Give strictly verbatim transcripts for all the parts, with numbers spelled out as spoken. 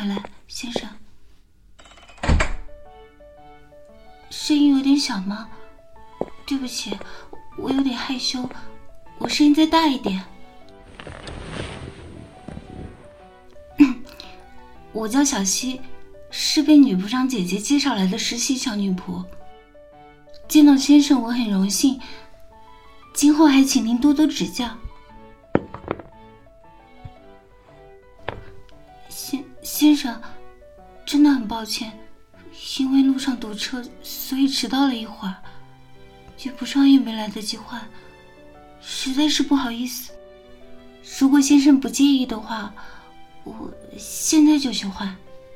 回来，先生。声音有点小吗？对不起，我有点害羞，我声音再大一点。我叫小希，是被女部长姐姐介绍来的实习小女仆。见到先生我很荣幸，今后还请您多多指教。先先生，真的很抱歉，因为路上堵车，所以迟到了一会儿，女部长也没来得及换，实在是不好意思。如果先生不介意的话，我现在就去换。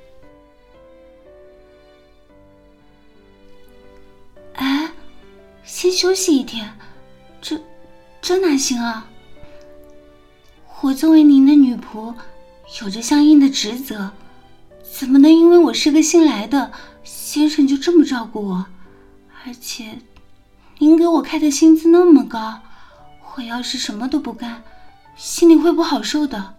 哎，先休息一天，这这哪行啊？我作为您的女仆，有着相应的职责，怎么能因为我是个新来的，先生就这么照顾我？而且您给我开的薪资那么高，我要是什么都不干，心里会不好受的。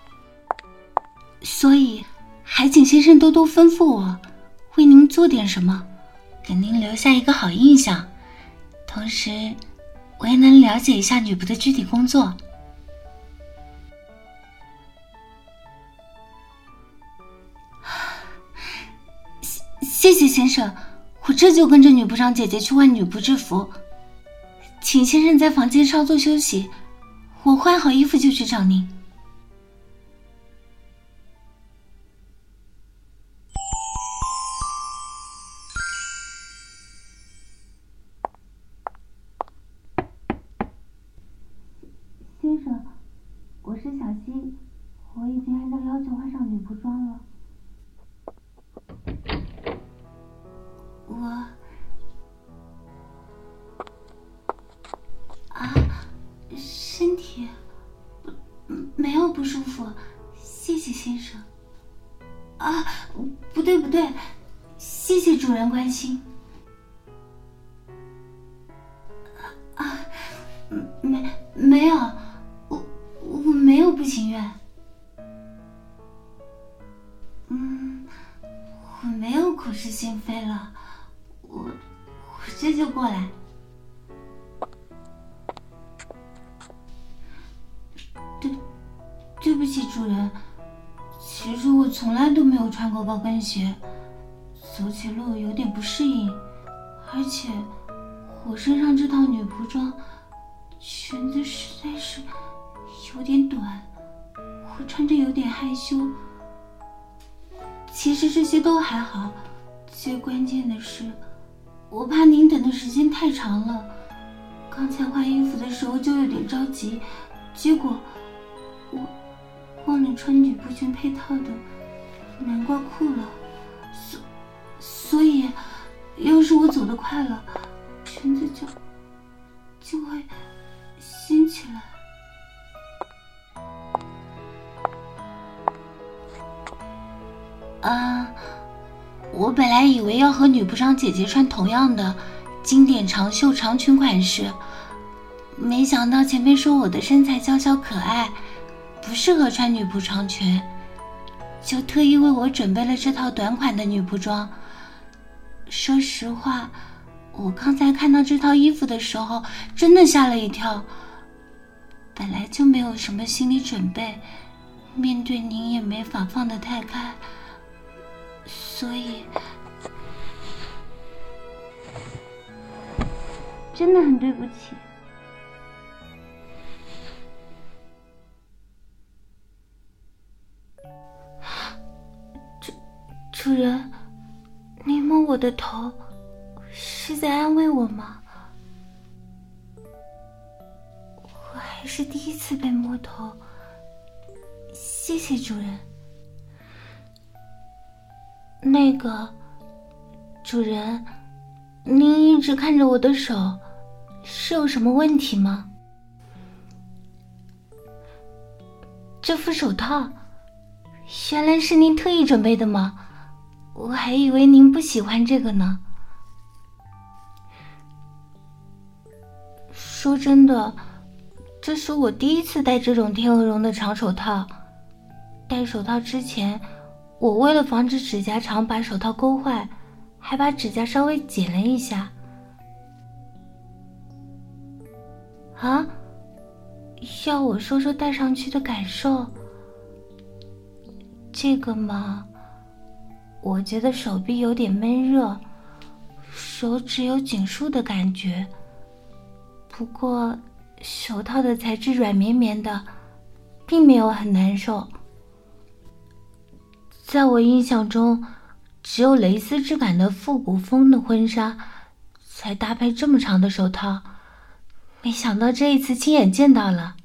所以还请先生多多吩咐我，为您做点什么，给您留下一个好印象，同时我也能了解一下女仆的具体工作。谢谢先生，我这就跟着女部长姐姐去换女仆制服，请先生在房间稍作休息，我换好衣服就去找您。先生，我是小希，我已经按照要求换上女仆装了。我啊，身体没有不舒服，谢谢先生。啊，不对不对，谢谢主人关心。啊，没没有，我我没有不情愿。嗯，我没有口是心非了，我我这就过来。对，对不起主人，其实我从来都没有穿过高跟鞋，走起路有点不适应，而且我身上这套女仆装裙子实在是有点短，我穿着有点害羞。其实这些都还好，最关键的是我怕您等的时间太长了，刚才换衣服的时候就有点着急，结果我忘了穿女仆裙配套的南瓜裤了，所所以要是我走得快了，裙子就就会掀起来。啊，我本来以为要和女仆长姐姐穿同样的经典长袖长裙款式，没想到前辈说我的身材娇小可爱，不适合穿女仆长裙，就特意为我准备了这套短款的女仆装。说实话，我刚才看到这套衣服的时候真的吓了一跳，本来就没有什么心理准备，面对您也没法放得太开，所以真的很对不起。主主人，您摸我的头，是在安慰我吗？我还是第一次被摸头，谢谢主人。那个，主人，您一直看着我的手，是有什么问题吗？这副手套，原来是您特意准备的吗？我还以为您不喜欢这个呢。说真的，这是我第一次戴这种天鹅绒的长手套。戴手套之前， 我为了防止指甲长把手套勾坏，还把指甲稍微剪了一下。啊？要我说说戴上去的感受？这个嘛，我觉得手臂有点闷热，手指有紧束的感觉。不过手套的材质软绵绵的，并没有很难受。在我印象中，只有蕾丝质感的复古风的婚纱才搭配这么长的手套，没想到这一次亲眼见到了。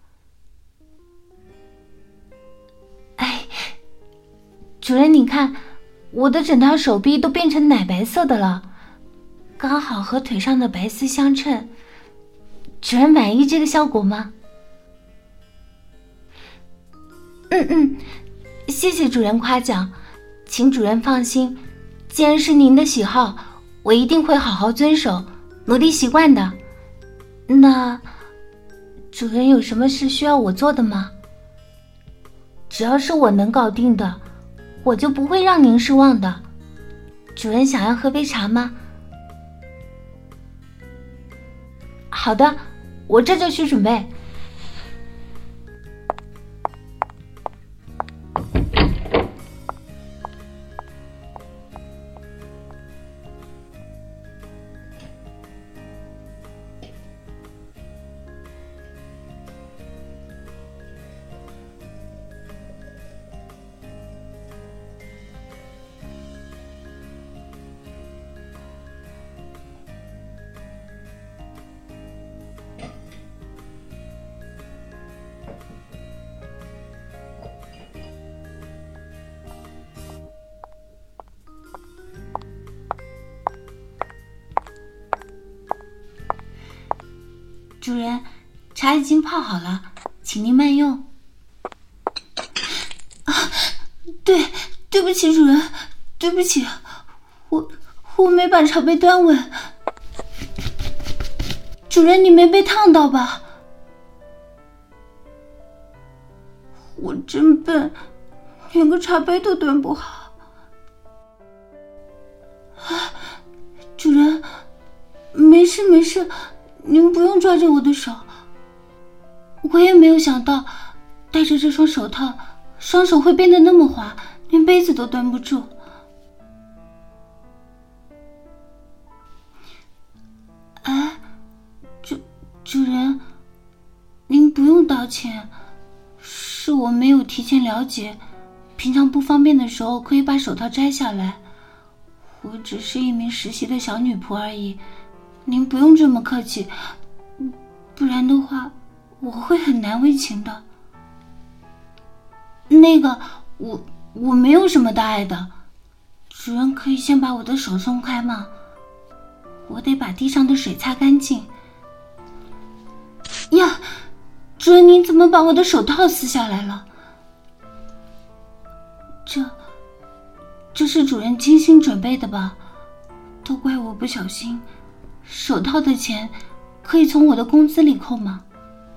哎，主人你看，我的整条手臂都变成奶白色的了，刚好和腿上的白丝相衬。主人满意这个效果吗？嗯嗯，谢谢主人夸奖，请主人放心，既然是您的喜好，我一定会好好遵守，努力习惯的。那主人有什么事需要我做的吗？只要是我能搞定的，我就不会让您失望的。主人想要喝杯茶吗？好的，我这就去准备。主人，茶已经泡好了，请您慢用。啊，对，对不起，主人，对不起，我我没把茶杯端稳。主人，你没被烫到吧？我真笨，连个茶杯都端不好。啊，主人，没事没事。您不用抓着我的手，我也没有想到戴着这双手套，双手会变得那么滑，连杯子都端不住。哎，主主人，您不用道歉，是我没有提前了解，平常不方便的时候可以把手套摘下来。我只是一名实习的小女仆而已。您不用这么客气，不然的话我会很难为情的。那个我我没有什么大碍的，主人可以先把我的手松开吗？我得把地上的水擦干净。呀，主人您怎么把我的手套撕下来了？这这是主人精心准备的吧？都怪我不小心。手套的钱可以从我的工资里扣吗？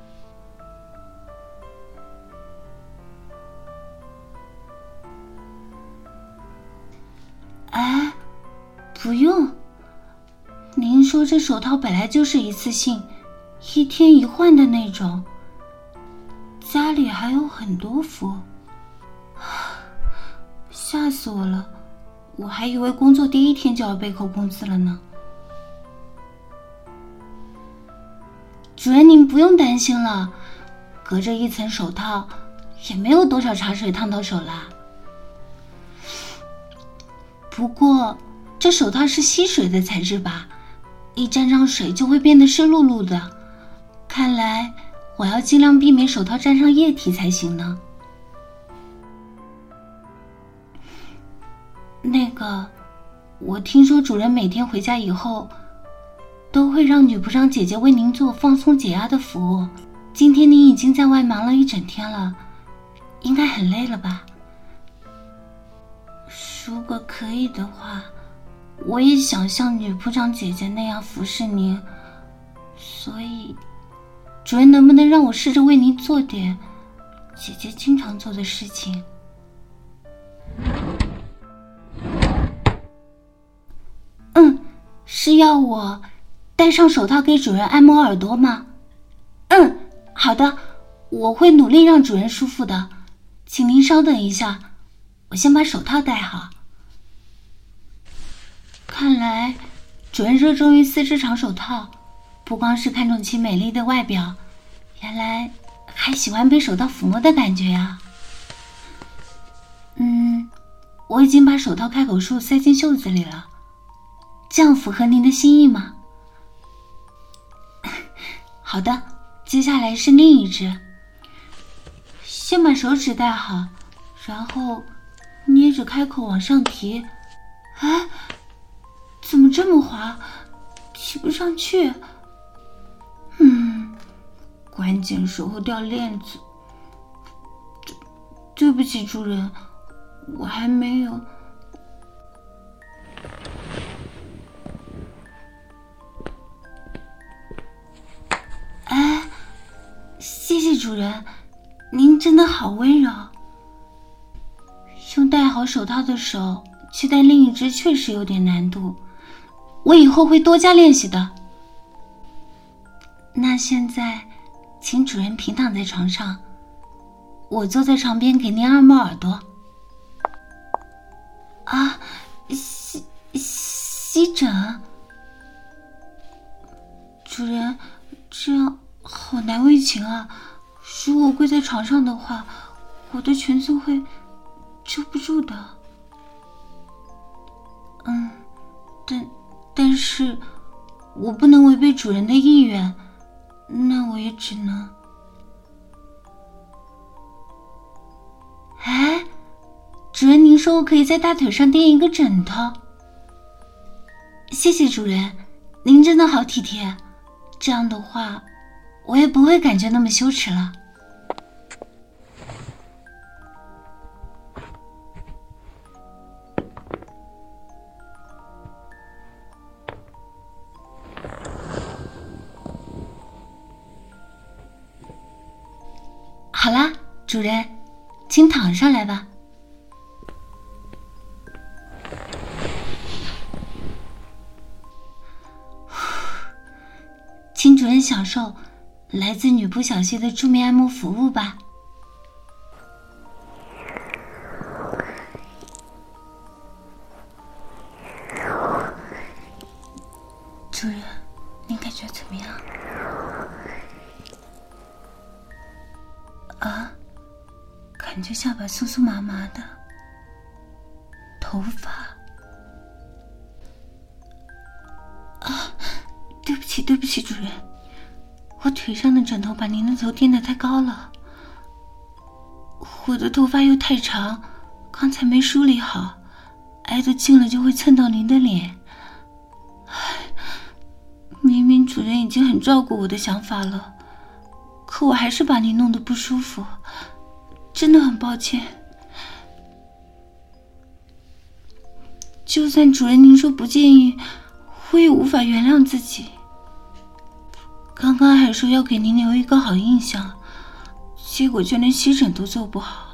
哎，不用。您说这手套本来就是一次性，一天一换的那种，家里还有很多副，吓死我了！我还以为工作第一天就要被扣工资了呢。主人您不用担心了，隔着一层手套也没有多少茶水烫到手啦。不过这手套是吸水的材质吧，一沾上水就会变得湿漉漉的，看来我要尽量避免手套沾上液体才行呢。那个，我听说主人每天回家以后都会让女仆长姐姐为您做放松解压的服务。今天您已经在外忙了一整天了，应该很累了吧？如果可以的话，我也想像女仆长姐姐那样服侍您，所以主人能不能让我试着为您做点姐姐经常做的事情？ 是要我戴上手套给主人按摩耳朵吗？嗯，好的，我会努力让主人舒服的。请您稍等一下，我先把手套戴好。看来主人热衷于丝质长手套，不光是看重其美丽的外表，原来还喜欢被手套抚摸的感觉呀。嗯，我已经把手套开口处塞进袖子里了，这样符合您的心意吗？好的，接下来是另一只。先把手指戴好，然后捏着开口往上提。哎，怎么这么滑，提不上去？嗯，关键时候掉链子。对，对不起主人，我还没有。哎，谢谢主人，您真的好温柔。用戴好手套的手去戴另一只确实有点难度，我以后会多加练习的。那现在请主人平躺在床上，我坐在床边给您按摩耳朵。啊，吸吸枕？主人，这样好难为情啊，如果跪在床上的话，我的裙子会遮不住的。嗯，但但是我不能违背主人的意愿，那我也只能……哎，主人，您说我可以在大腿上垫一个枕头。谢谢主人，您真的好体贴，这样的话我也不会感觉那么羞耻了。好啦，主人，请躺上来吧。请主人享受来自女仆小溪的助眠按摩服务吧。主人，您感觉怎么样？啊，感觉下巴酥酥麻麻的，头发……啊，对不起，对不起，主人，我腿上的枕头把您的头垫得太高了，我的头发又太长，刚才没梳理好，挨得近了就会蹭到您的脸。唉，明明主人已经很照顾我的想法了，可我还是把您弄得不舒服，真的很抱歉。就算主人您说不介意，我也无法原谅自己。刚刚还说要给您留一个好印象，结果却连吸枕都做不好。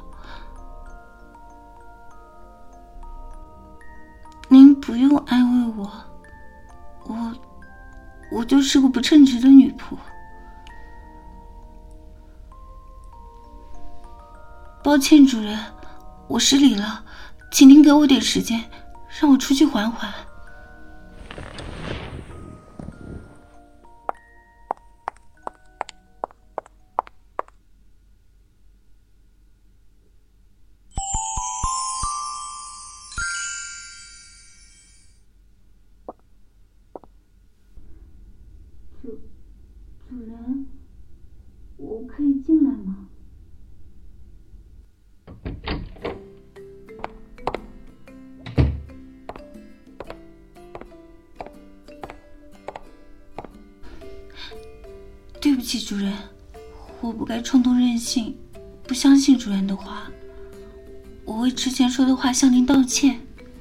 您不用安慰我，我我就是个不称职的女仆。抱歉主人，我失礼了，请您给我点时间，让我出去缓缓。主主人，我可以进来吗？对不起主人，我不该冲动任性，不相信主人的话，我为之前说的话向您道歉。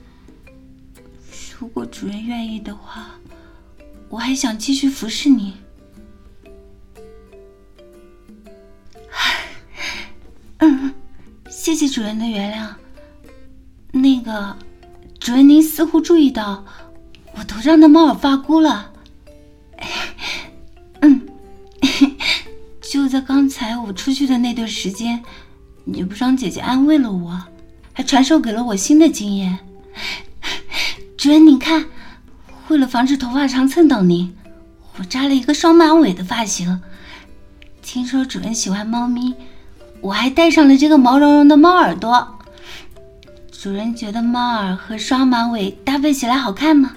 如果主人愿意的话，我还想继续服侍你。嗯，谢谢主人的原谅。那个，主人您似乎注意到我头上的猫耳发箍了。嗯，就在刚才我出去的那段时间，女部长姐姐安慰了我，还传授给了我新的经验。主人您看，为了防止头发长蹭到您，我扎了一个双马尾的发型。听说主人喜欢猫咪，我还戴上了这个毛茸茸的猫耳朵。主人觉得猫耳和双马尾搭配起来好看吗？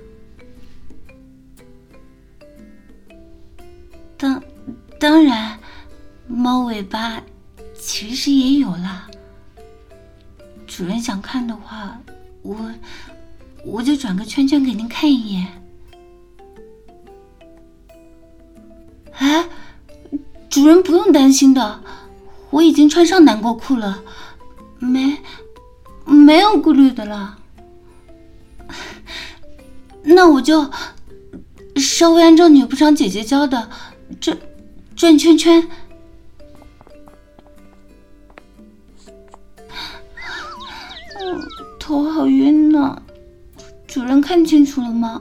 当当然，猫尾巴其实也有了。主人想看的话，我我就转个圈圈给您看一眼。哎，主人不用担心的，我已经穿上南国裤了，没没有顾虑的了。那我就稍微按照女部长姐姐教的转转圈圈。嗯，头好晕呢，主人看清楚了吗？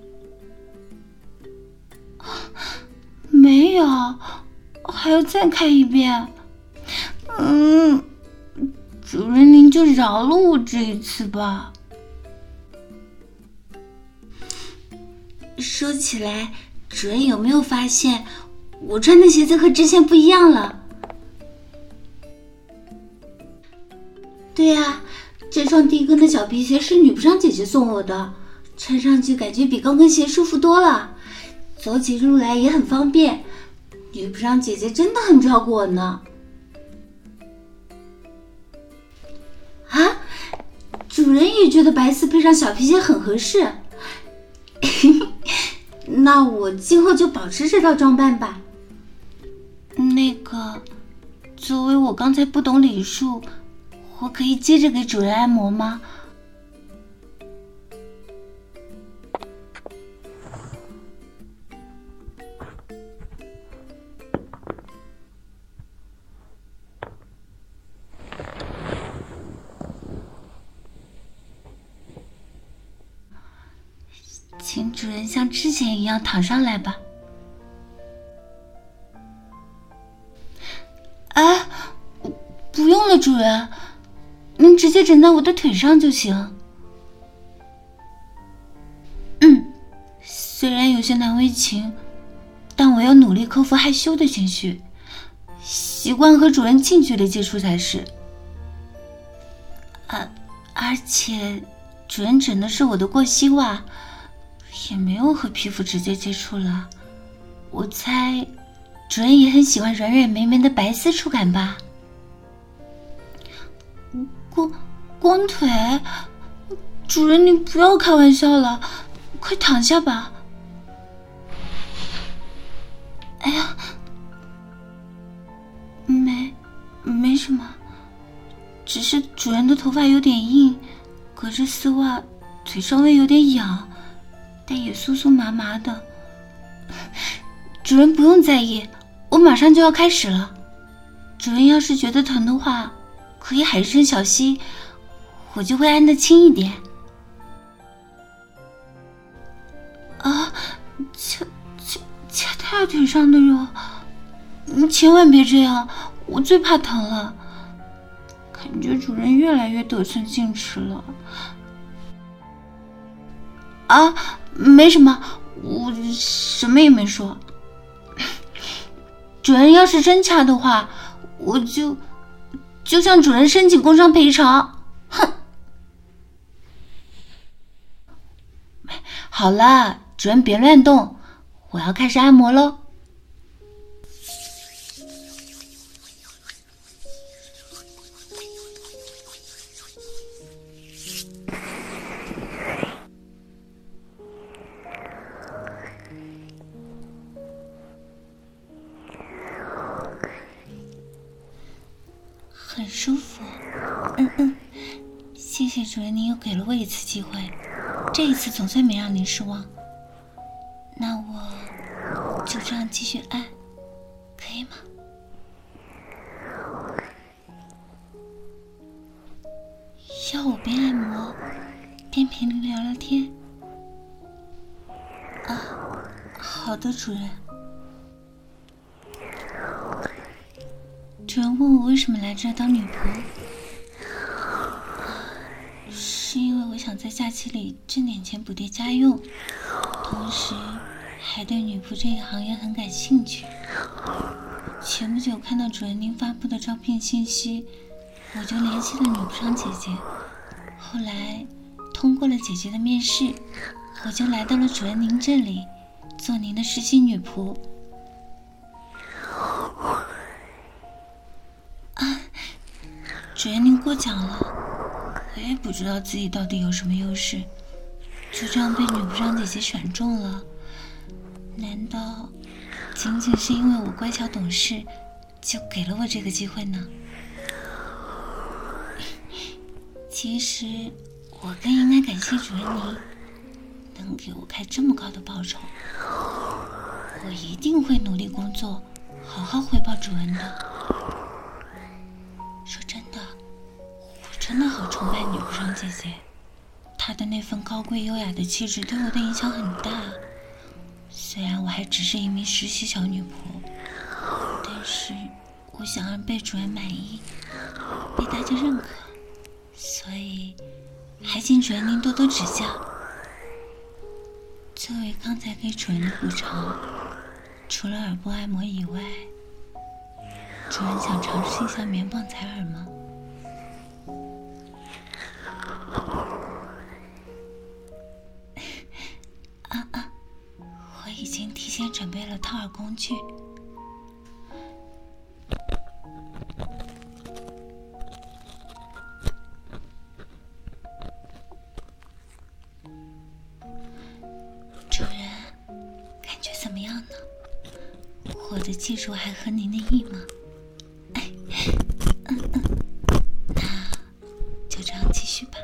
没有，还要再看一遍。嗯，主人您就饶了我这一次吧。说起来，主人有没有发现我穿的鞋子和之前不一样了？对呀，这双低跟的小皮鞋是女部长姐姐送我的，穿上去感觉比高跟鞋舒服多了，走起路来也很方便。女部长姐姐真的很照顾我呢。啊，主人也觉得白丝配上小皮鞋很合适。那我今后就保持这套装扮吧。那个，作为我刚才不懂礼数，我可以接着给主人按摩吗？请主人像之前一样躺上来吧。哎，不用了，主人，您直接枕在我的腿上就行。嗯，虽然有些难为情，但我要努力克服害羞的情绪，习惯和主人近距离接触才是。啊，而且主人枕的是我的过膝袜，也没有和皮肤直接接触了。我猜主人也很喜欢软软绵绵的白丝触感吧。光光腿？主人你不要开玩笑了，快躺下吧。哎呀，没没什么，只是主人的头发有点硬，隔着丝袜腿稍微有点痒，但也酥酥麻麻的。主人不用在意，我马上就要开始了。主人要是觉得疼的话，可以喊声小溪，我就会按得轻一点。啊，掐掐掐大腿上的肉，你千万别这样，我最怕疼了。感觉主人越来越得寸进尺了。啊，没什么，我什么也没说。主人要是真掐的话，我就就向主人申请工伤赔偿。哼！好了，主人别乱动，我要开始按摩喽。很舒服，嗯嗯，谢谢主人，您又给了我一次机会，这一次总算没让您失望。那我就这样继续按，可以吗？要我边按摩边陪您聊聊天？ 啊，好的，主人。主人问我为什么来这当女仆，是因为我想在假期里挣点钱补贴家用，同时还对女仆这个行业很感兴趣。前不久看到主人您发布的招聘信息，我就联系了女仆商姐姐，后来通过了姐姐的面试，我就来到了主人您这里做您的实习女仆。啊，主人您过奖了，我也不知道自己到底有什么优势，就这样被女仆商姐姐选中了。难道仅仅是因为我乖巧懂事，就给了我这个机会呢？其实我更应该感谢主人您能给我开这么高的报酬，我一定会努力工作，好好回报主人的。说真的，我真的好崇拜女仆商姐姐，她的那份高贵优雅的气质对我的影响很大。虽然我还只是一名实习小女仆，但是我想让被主人满意，被大家认可，所以还请主人您多多指教。作为刚才给主人的补偿，除了耳部按摩以外，主人想尝试一下棉棒采耳吗？啊啊！我已经提前准备了掏耳工具。主人，感觉怎么样呢？我的技术还合您的意吗？哎，嗯嗯，那就这样继续吧。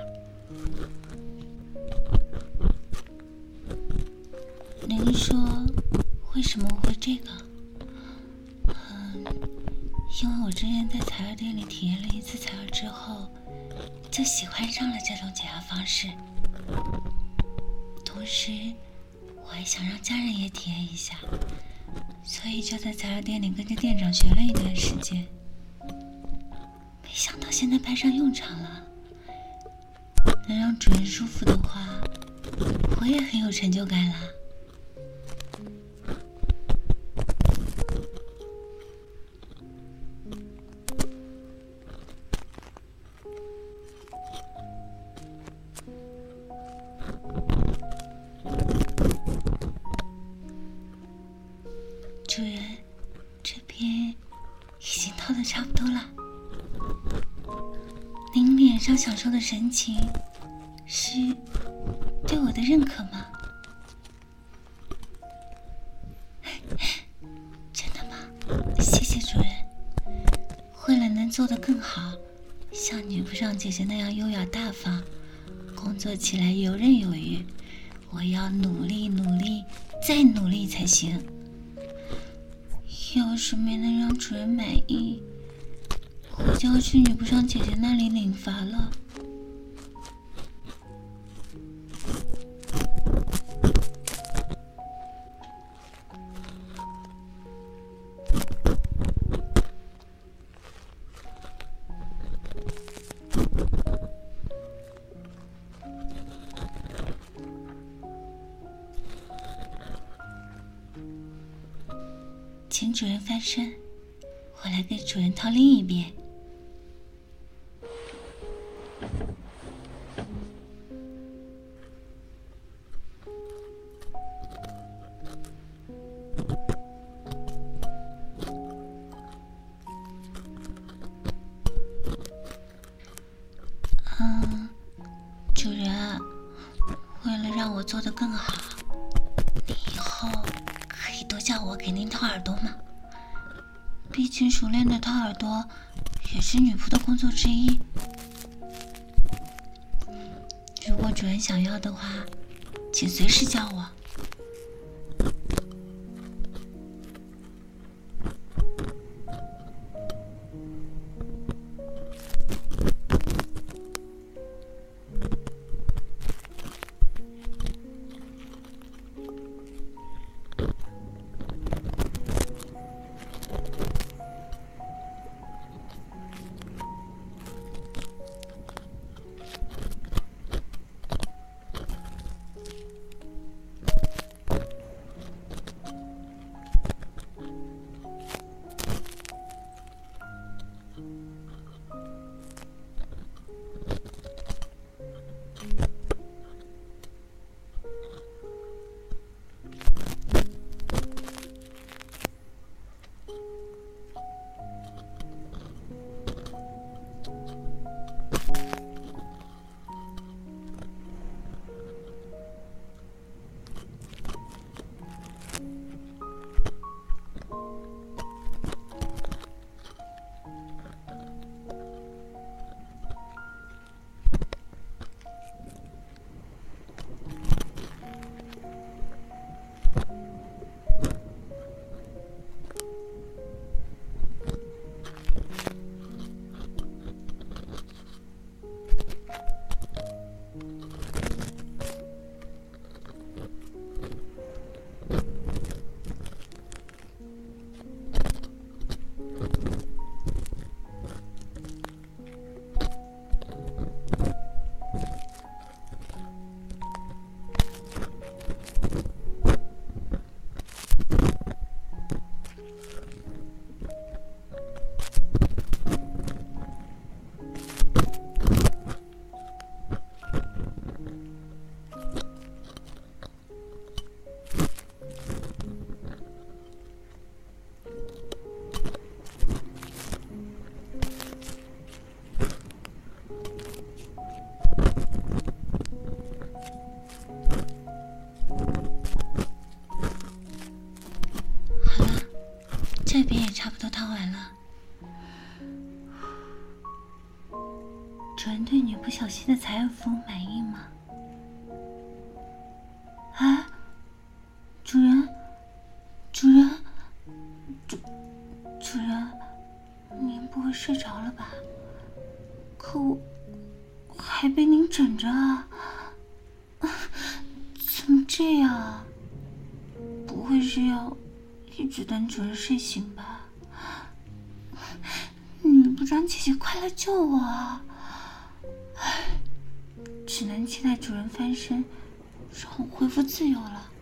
您说为什么我会这个？嗯，因为我之前在采耳店里体验了一次采耳之后，就喜欢上了这种解压方式。同时我还想让家人也体验一下，所以就在采耳店里跟着店长学了一段时间。没想到现在派上用场了，能让主人舒服的话，我也很有成就感啦。主人，这边已经掏得差不多了。您脸上享受的神情，是对我的认可吗？真的吗？谢谢主人。为了能做得更好，像女仆商姐姐那样优雅大方，工作起来游刃有余，我要努力努力再努力才行。要是没能让主人满意，我就要去女仆商姐姐那里领罚了。请主人翻身，我来给主人掏另一边。嗯，主人，为了让我做得更好，你以后可以多叫我给您掏耳朵吗？毕竟熟练的掏耳朵也是女仆的工作之一。如果主人想要的话，请随时叫我。 小溪的采耳服务满意吗？啊，主人，主人，主主人，您不会睡着了吧？可我还被您枕着啊！怎么这样啊？不会是要一直等主人睡醒吧？女部长姐姐，快来救我啊！唉，只能期待主人翻身，让我恢复自由了。